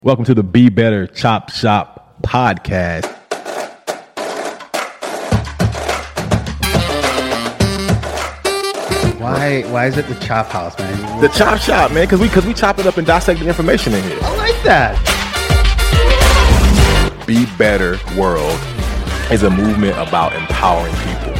Welcome to the Be Better Chop Shop podcast. Why is it the Chop House, man? The Chop Shop, man, because we chop it up and dissect the information in here. I like that. Be Better World is a movement about empowering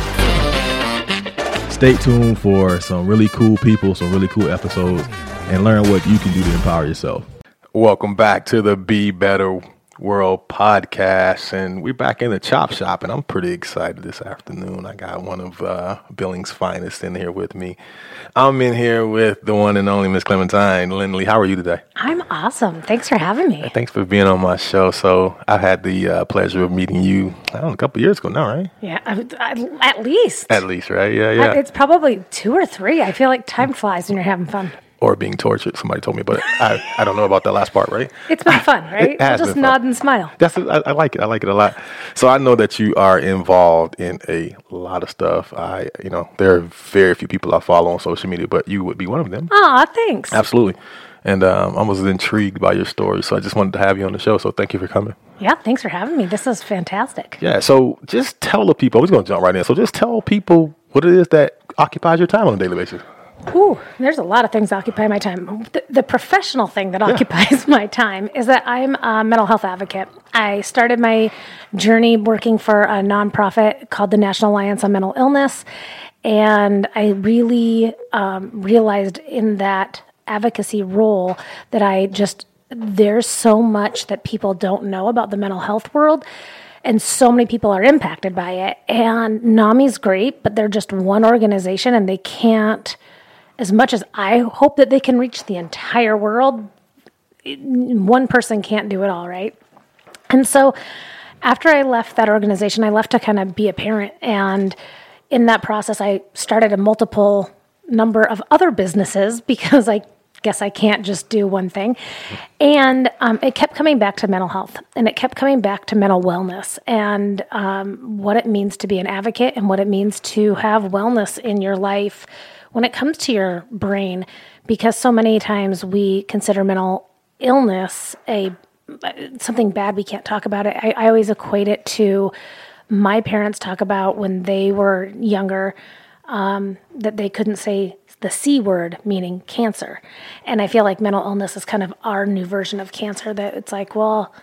people. Stay tuned for some really cool people, some really cool episodes, and learn what you can do to empower yourself. Welcome back to the Be Better World podcast, and we're back in the Chop Shop, and I'm pretty excited this afternoon. I got one of Billings' finest in here with me. I'm in here with the one and only Miss Clementine Lindley. How are you today? I'm awesome. Thanks for having me. Thanks for being on my show. So I had the pleasure of meeting you, I don't know, a couple years ago now, right? Yeah, at least. At least, right? Yeah. It's probably 2 or 3. I feel like time flies when you're having fun. Or being tortured. Somebody told me, but I don't know about that last part, right? It's been fun, right? We'll just nod and smile. I like it. I like it a lot. So I know that you are involved in a lot of stuff. There are very few people I follow on social media, but you would be one of them. Aw, thanks. Absolutely. And I was intrigued by your story, so I just wanted to have you on the show. So thank you for coming. Yeah, thanks for having me. This is fantastic. Yeah, so just tell the people, I was going to jump right in. So just tell people what it is that occupies your time on a daily basis. Ooh, there's a lot of things that occupy my time. The professional thing that occupies my time is that I'm a mental health advocate. I started my journey working for a nonprofit called the National Alliance on Mental Illness, and I really realized in that advocacy role that there's so much that people don't know about the mental health world. And so many people are impacted by it. And NAMI's great, but they're just one organization and they can't, as much as I hope that they can reach the entire world, one person can't do it all, right? And so after I left that organization, I left to kind of be a parent. And in that process, I started a multiple number of other businesses because I guess I can't just do one thing. And it kept coming back to mental health, and it kept coming back to mental wellness and what it means to be an advocate and what it means to have wellness in your life when it comes to your brain, because so many times we consider mental illness something bad. We can't talk about it. I always equate it to my parents talk about when they were younger, that they couldn't say the C word, meaning cancer. And I feel like mental illness is kind of our new version of cancer, that it's like, well,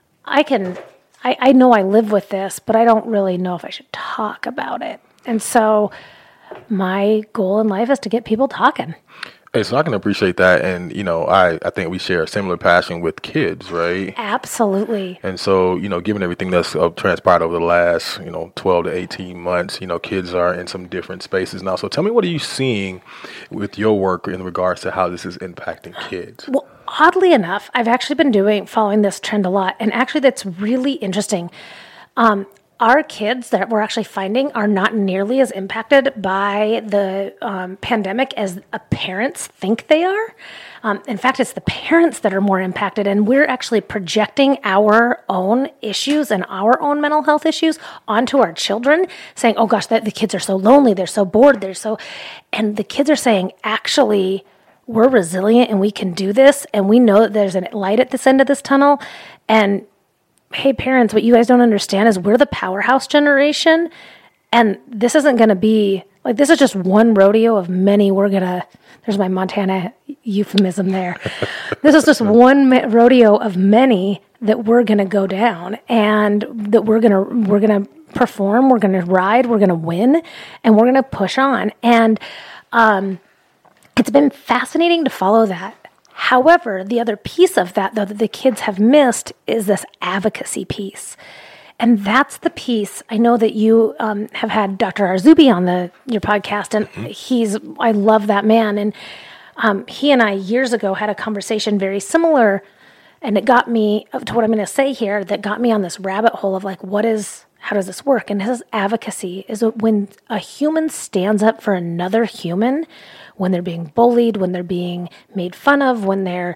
I know I live with this, but I don't really know if I should talk about it. And so my goal in life is to get people talking. Hey, so I can appreciate that. And, I think we share a similar passion with kids, right? Absolutely. And so, given everything that's transpired over the last, 12 to 18 months, kids are in some different spaces now. So tell me, what are you seeing with your work in regards to how this is impacting kids? Well, oddly enough, I've actually been following this trend a lot. And actually, that's really interesting. Our kids that we're actually finding are not nearly as impacted by the pandemic as parents think they are. In fact, it's the parents that are more impacted, and we're actually projecting our own issues and our own mental health issues onto our children, saying, oh gosh, the kids are so lonely, they're so bored, and the kids are saying, actually, we're resilient and we can do this, and we know that there's a light at this end of this tunnel, and hey, parents, what you guys don't understand is we're the powerhouse generation, and this isn't going to be, this is just one rodeo of many. There's my Montana euphemism there. This is just one rodeo of many that we're going to go down, and that we're going to perform, we're going to ride, we're going to win, and we're going to push on. And it's been fascinating to follow that. However, the other piece of that, though, that the kids have missed is this advocacy piece. And that's the piece. I know that you have had Dr. Arzubi on your podcast, and I love that man. And he and I years ago had a conversation very similar, and it got me to what I'm going to say here, that got me on this rabbit hole of how does this work? And his advocacy is when a human stands up for another human, when they're being bullied, when they're being made fun of, when they're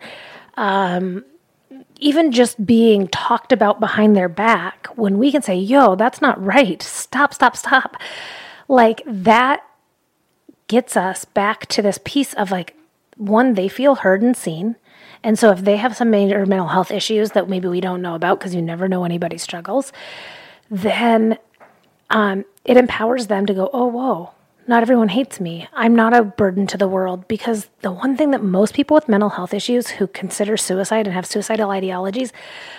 even just being talked about behind their back, when we can say, yo, that's not right, stop. That gets us back to this piece of one, they feel heard and seen, And so if they have some major mental health issues that maybe we don't know about, because you never know anybody's struggles, then it empowers them to go, oh, whoa, not everyone hates me. I'm not a burden to the world. Because the one thing that most people with mental health issues who consider suicide and have suicidal ideologies,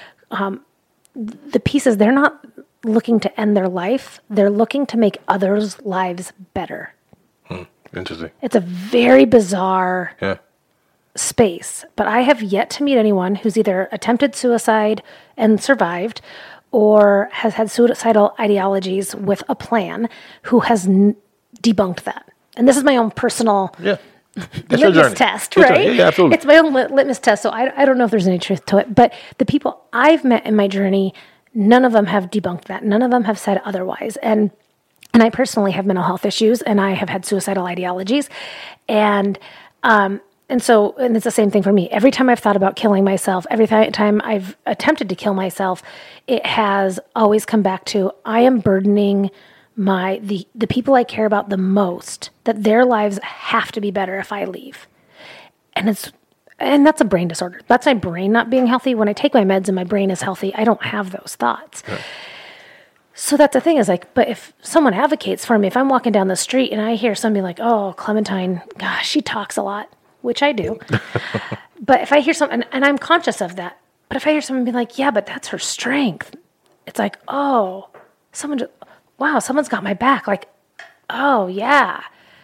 the piece is they're not looking to end their life. They're looking to make others' lives better. Interesting. It's a very bizarre space. But I have yet to meet anyone who's either attempted suicide and survived or has had suicidal ideologies with a plan who has debunked that. And this is my own personal litmus test, right? Yeah, absolutely. It's my own litmus test, so I don't know if there's any truth to it. But the people I've met in my journey, none of them have debunked that. None of them have said otherwise. And I personally have mental health issues, and I have had suicidal ideologies. And it's the same thing for me. Every time I've thought about killing myself, every time I've attempted to kill myself, it has always come back to I am burdening the people I care about the most, that their lives have to be better if I leave. And that's a brain disorder. That's my brain not being healthy. When I take my meds and my brain is healthy, I don't have those thoughts. Yeah. So that's the thing is like, but if someone advocates for me, if I'm walking down the street and I hear somebody like, oh, Clementine, gosh, she talks a lot, which I do. But if I hear something, and I'm conscious of that, but if I hear someone be like, yeah, but that's her strength. It's like, oh, someone's got my back. Like, oh yeah,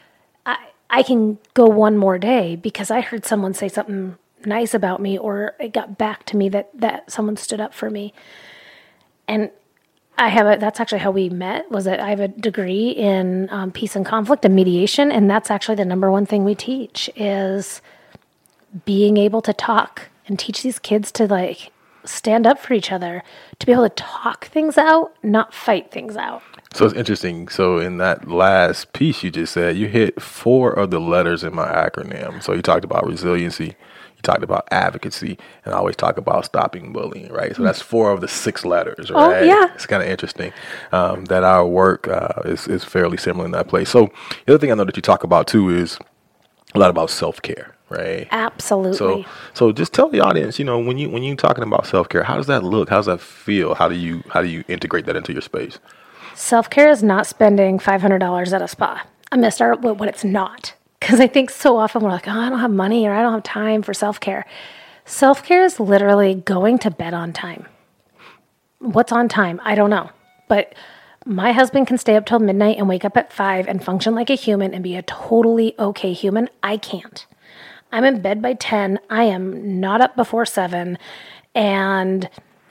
I can go one more day because I heard someone say something nice about me, or it got back to me that someone stood up for me. And that's actually how we met, was that I have a degree in peace and conflict and mediation. And that's actually the number one thing we teach is being able to talk and teach these kids to like stand up for each other, to be able to talk things out, not fight things out. So it's interesting. So in that last piece you just said, you hit 4 of the letters in my acronym. So you talked about resiliency, you talked about advocacy, and I always talk about stopping bullying, right? So that's 4 of the 6 letters, right? Oh, yeah. It's kind of interesting that our work is fairly similar in that place. So the other thing I know that you talk about too is a lot about self-care, right? Absolutely. So just tell the audience, when you're talking about self-care, how does that look? How does that feel? How do you integrate that into your space? Self-care is not spending $500 at a spa. I'm going to start with what it's not, because I think so often we're like, oh, I don't have money or I don't have time for self-care. Self-care is literally going to bed on time. What's on time? I don't know. But my husband can stay up till midnight and wake up at 5 and function like a human and be a totally okay human. I can't. I'm in bed by 10. I am not up before 7. And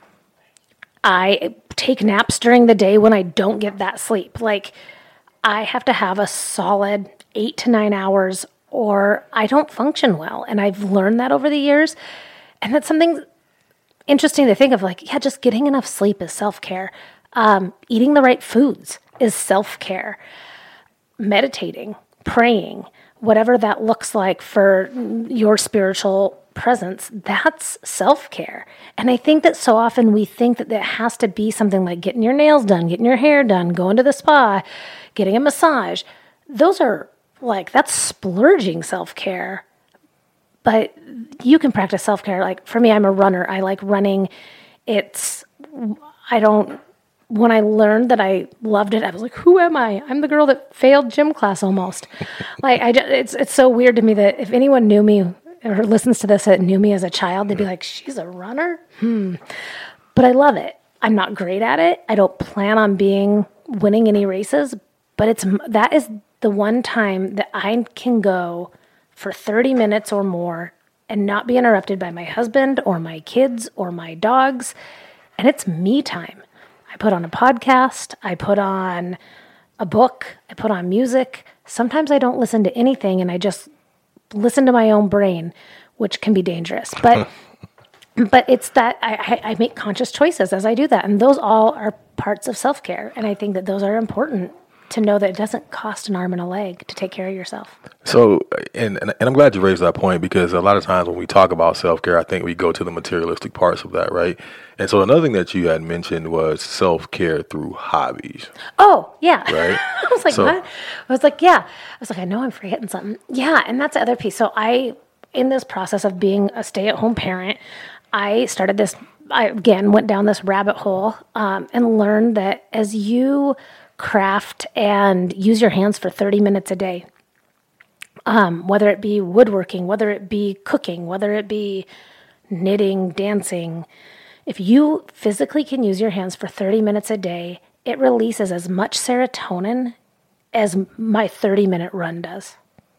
I take naps during the day when I don't get that sleep. Like, I have to have a solid 8 to 9 hours or I don't function well. And I've learned that over the years. And that's something interesting to think of, like, yeah, just getting enough sleep is self-care. Eating the right foods is self-care. Meditating, praying, whatever that looks like for your spiritual presence, that's self-care. And I think that so often we think that it has to be something like getting your nails done, getting your hair done, going to the spa, getting a massage. Those are like, that's splurging self-care. But you can practice self-care. Like for me, I'm a runner. I like running. When I learned that I loved it, I was like, who am I? I'm the girl that failed gym class almost. It's so weird to me that if anyone knew me or listens to this that knew me as a child, they'd be like, she's a runner? But I love it. I'm not great at it. I don't plan on winning any races, but that is the one time that I can go for 30 minutes or more and not be interrupted by my husband or my kids or my dogs. And it's me time. I put on a podcast. I put on a book. I put on music. Sometimes I don't listen to anything and I just listen to my own brain, which can be dangerous. But it's that I make conscious choices as I do that. And those all are parts of self-care. And I think that those are important to know that it doesn't cost an arm and a leg to take care of yourself. So, and I'm glad you raised that point, because a lot of times when we talk about self-care, I think we go to the materialistic parts of that, right? And so another thing that you had mentioned was self-care through hobbies. Oh, yeah. Right? I was like, what? I was like, yeah. I was like, I know I'm forgetting something. Yeah, and that's the other piece. So I in this process of being a stay-at-home parent, I again went down this rabbit hole and learned that as you craft and use your hands for 30 minutes a day, whether it be woodworking, whether it be cooking, whether it be knitting, dancing, if you physically can use your hands for 30 minutes a day, it releases as much serotonin as my 30-minute run does.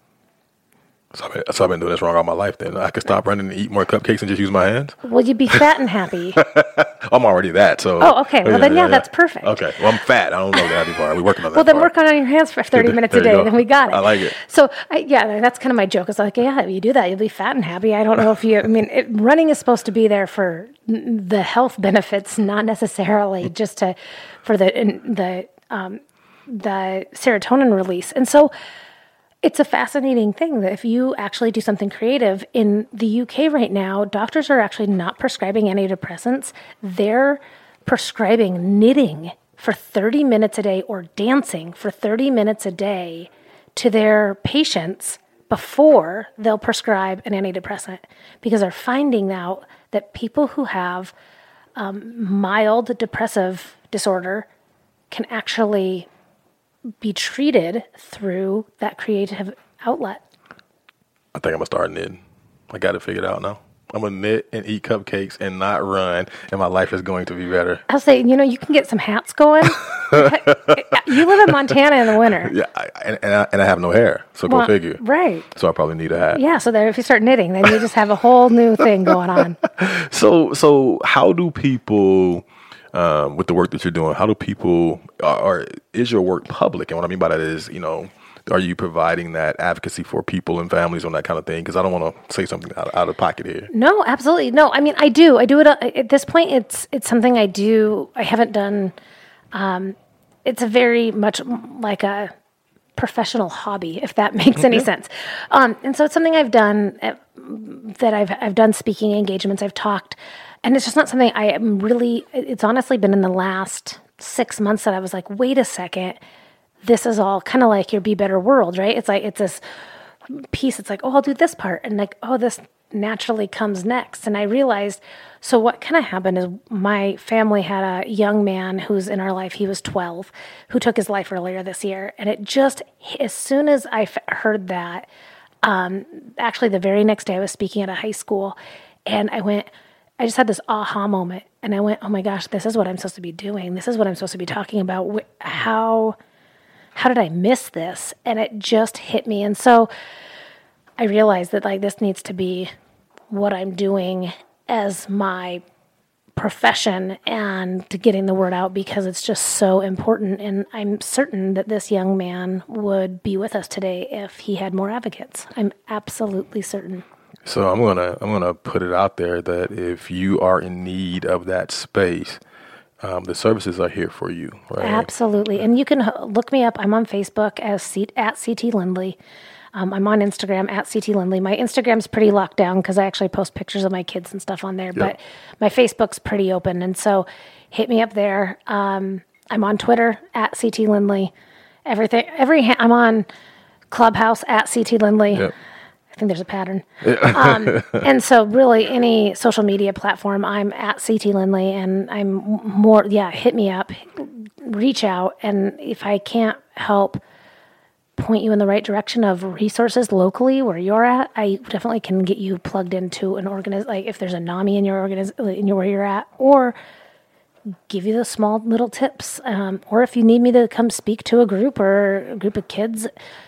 So I've been doing this wrong all my life then. I could stop running and eat more cupcakes and just use my hands? Well, you'd be fat and happy. I'm already that, so. Oh, okay. Well, then, that's perfect. Okay. Well, I'm fat. I don't know that anymore. We're working on that. Well, then work on your hands for 30 minutes a day. Then we got it. I like it. So, that's kind of my joke. It's like, you do that, you'll be fat and happy. I don't know if running is supposed to be there for the health benefits, not necessarily just for the serotonin release. And so, it's a fascinating thing that if you actually do something creative in the UK right now, doctors are actually not prescribing antidepressants. They're prescribing knitting for 30 minutes a day or dancing for 30 minutes a day to their patients before they'll prescribe an antidepressant, because they're finding out that people who have mild depressive disorder can actually be treated through that creative outlet. I think I'm going to start knitting. I got it figured out now. I'm going to knit and eat cupcakes and not run, and my life is going to be better. I'll say, you can get some hats going. You live in Montana in the winter. Yeah, and I have no hair, so go figure. Right. So I probably need a hat. Yeah, so if you start knitting, then you just have a whole new thing going on. So how do people... with the work that you're doing, how do people, is your work public? And what I mean by that is, are you providing that advocacy for people and families on that kind of thing? Because I don't want to say something out of pocket here. No, absolutely. No, I do. I do it at this point. It's something I do. I haven't done. It's a very much like a professional hobby, if that makes any sense. And so it's something I've done that I've done speaking engagements. I've talked. And it's just not something I am really, it's honestly been in the last 6 months that I was like, wait a second, this is all kind of like your Be Better World, right? It's like, it's this piece, it's like, oh, I'll do this part. And like, oh, this naturally comes next. And I realized, so what kind of happened is my family had a young man who's in our life, he was 12, who took his life earlier this year. And it just, as soon as I heard that, actually the very next day I was speaking at a high school, and I just had this aha moment, and I went, oh my gosh, this is what I'm supposed to be doing. This is what I'm supposed to be talking about. How did I miss this? And it just hit me. And so I realized that this needs to be what I'm doing as my profession and to getting the word out, because it's just so important. And I'm certain that this young man would be with us today if he had more advocates. I'm absolutely certain. So I'm gonna put it out there that if you are in need of that space, the services are here for you, right? Absolutely. And you can look me up. I'm on Facebook at CT Lindley. I'm on Instagram at CT Lindley. My Instagram's pretty locked down because I actually post pictures of my kids and stuff on there. Yep. But my Facebook's pretty open. And so hit me up there. I'm on Twitter at CT Lindley. I'm on Clubhouse at CT Lindley. Yep. I think there's a pattern. And so really any social media platform, I'm at CT Lindley, and I'm more, hit me up, reach out. And if I can't help point you in the right direction of resources locally where you're at, I definitely can get you plugged into an like if there's a NAMI in your where you're at, or give you the small little tips. Or if you need me to come speak to a group of kids,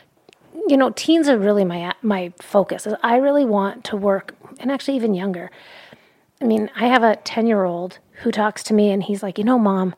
teens are really my focus. I really want to work, and actually even younger. I have a 10-year-old who talks to me, and he's like, Mom,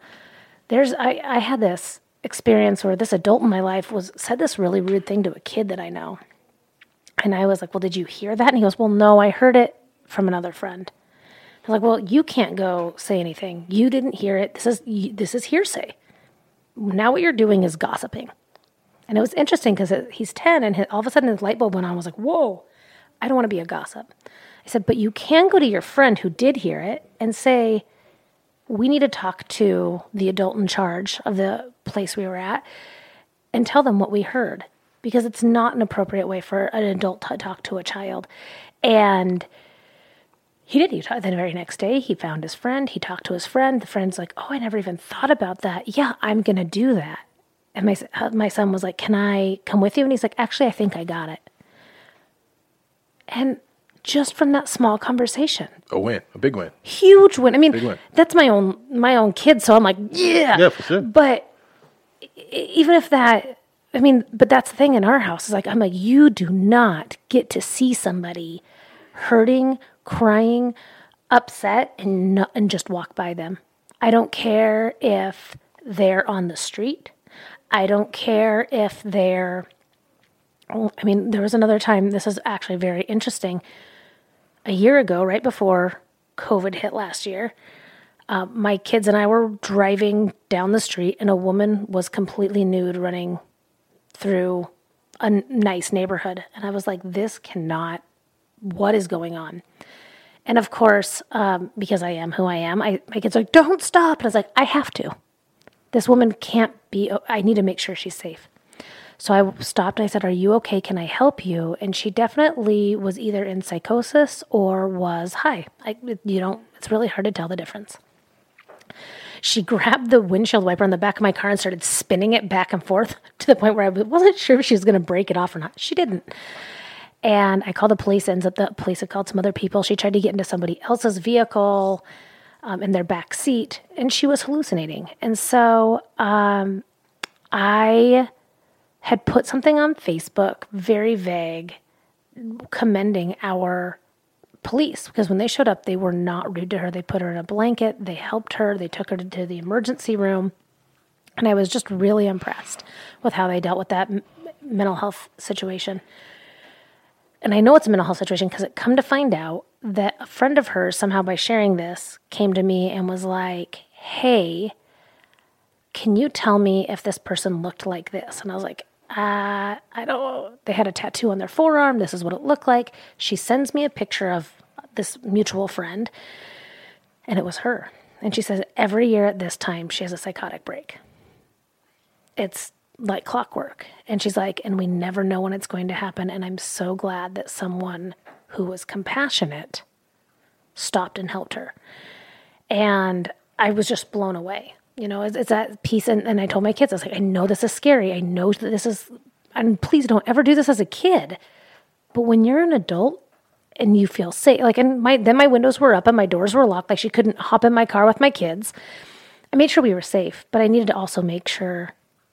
I had this experience where this adult in my life said this really rude thing to a kid that I know. And I was like, well, did you hear that? And he goes, well, no, I heard it from another friend. I was like, well, you can't go say anything. You didn't hear it. This is hearsay. Now what you're doing is gossiping. And it was interesting because he's 10, and all of a sudden his light bulb went on. I was like, whoa, I don't want to be a gossip. I said, but you can go to your friend who did hear it and say, we need to talk to the adult in charge of the place we were at and tell them what we heard, because it's not an appropriate way for an adult to talk to a child. And he did. The very next day, he found his friend. He talked to his friend. The friend's like, oh, I never even thought about that. Yeah, I'm going to do that. And my son was like, can I come with you? And he's like, actually, I think I got it. And just from that small conversation. A win, a big win. Huge win. I mean, that's my own kid. So I'm like, yeah. Yeah, for sure. But even if that, I mean, but that's the thing in our house is like, I'm like, you do not get to see somebody hurting, crying, upset, and just walk by them. I don't care if they're on the street. I don't care if they're, I mean, there was another time, this is actually very interesting. A year ago, right before COVID hit last year, my kids and I were driving down the street and a woman was completely nude running through a nice neighborhood. And I was like, what is going on? And of course, because I am who I am, my kids are like, don't stop. And I was like, I have to. This woman can't be, I need to make sure she's safe. So I stopped and I said, are you okay? Can I help you? And she definitely was either in psychosis or was high. It's really hard to tell the difference. She grabbed the windshield wiper on the back of my car and started spinning it back and forth to the point where I wasn't sure if she was going to break it off or not. She didn't. And I called the police. Ends up the police had called some other people. She tried to get into somebody else's vehicle in their back seat, and she was hallucinating. And so I had put something on Facebook, very vague, commending our police, because when they showed up, they were not rude to her. They put her in a blanket. They helped her. They took her to the emergency room. And I was just really impressed with how they dealt with that mental health situation. And I know it's a mental health situation because it come to find out that a friend of hers, somehow by sharing this, came to me and was like, hey, can you tell me if this person looked like this? And I was like, I don't, they had a tattoo on their forearm. This is what it looked like. She sends me a picture of this mutual friend, and it was her. And she says every year at this time, she has a psychotic break. It's like clockwork. And she's like, and we never know when it's going to happen. And I'm so glad that someone who was compassionate stopped and helped her. And I was just blown away. It's that piece. And I told my kids, I was like, I know this is scary. I know that this is, and please don't ever do this as a kid. But when you're an adult and you feel safe, like, and then my windows were up and my doors were locked. Like she couldn't hop in my car with my kids. I made sure we were safe, but I needed to also make sure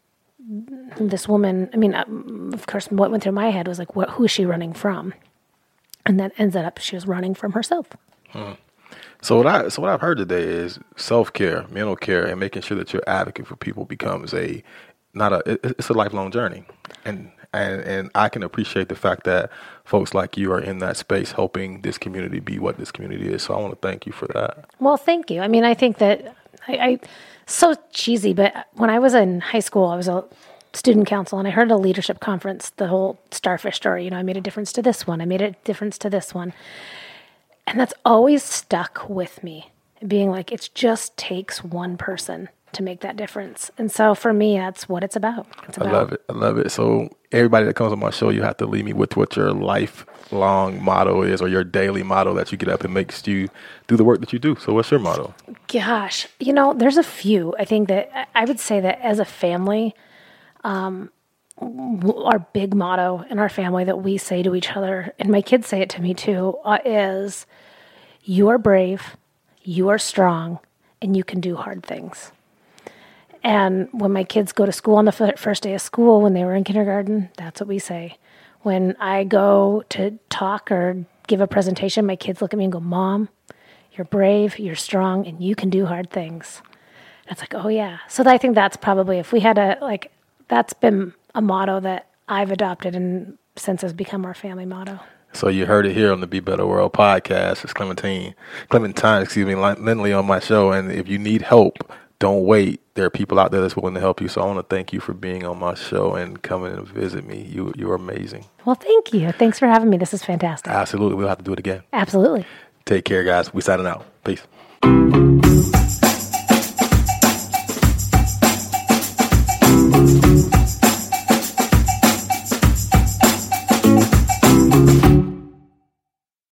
this woman, I mean, of course, what went through my head was like, who is she running from? And then ends up she was running from herself. So what I've heard today is self-care, mental care, and making sure that you're advocate for people becomes it's a lifelong journey. And I can appreciate the fact that folks like you are in that space helping this community be what this community is. So I want to thank you for that. Well, thank you. I mean, I think that I so cheesy, but when I was in high school, I was a student council, and I heard at a leadership conference the whole starfish story. I made a difference to this one. I made a difference to this one. And that's always stuck with me, being like, it just takes one person to make that difference. And so for me, that's what it's about. I love it. So everybody that comes on my show, you have to leave me with what your lifelong motto is, or your daily motto that you get up and makes you do the work that you do. So what's your motto? Gosh, there's a few. I think that I would say that as a family, our big motto in our family that we say to each other, and my kids say it to me too, is you are brave, you are strong, and you can do hard things. And when my kids go to school on the first day of school, when they were in kindergarten, that's what we say. When I go to talk or give a presentation, my kids look at me and go, Mom, you're brave, you're strong, and you can do hard things. And it's like, oh yeah. So I think that's probably, if we had that's been a motto that I've adopted and since has become our family motto. So you heard it here on the Be Better World podcast. It's Clementine, Lindley on my show. And if you need help, don't wait. There are people out there that's willing to help you. So I want to thank you for being on my show and coming and visit me. You're amazing. Well, thank you. Thanks for having me. This is fantastic. Absolutely. We'll have to do it again. Absolutely. Take care, guys. We signing out. Peace.